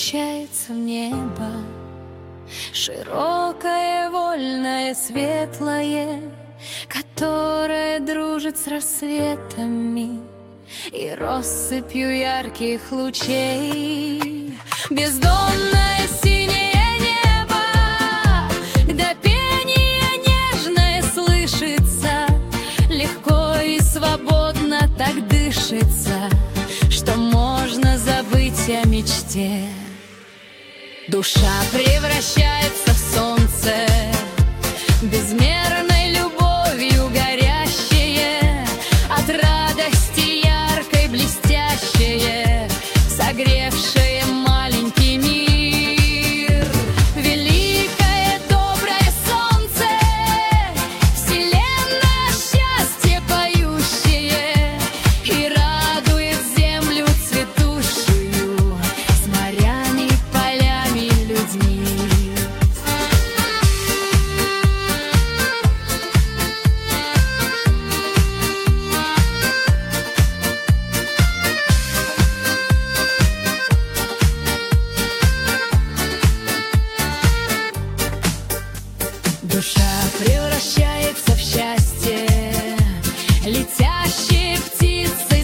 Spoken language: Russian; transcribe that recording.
превращается в небо, широкое, вольное, светлое, которое дружит с рассветами и россыпью ярких лучей. Бездонное синее небо, где пение нежное слышится, легко и свободно так дышится, что можно забыть о мечте. Душа превращается в солнце, безмерной любовью горящее, от радости яркой блестящее, согревшее маленький мир. Великое доброе солнце, вселенная счастье поющее, и радует землю цветущую с морями, полями, людьми. Душа превращается в счастье, летящие птицы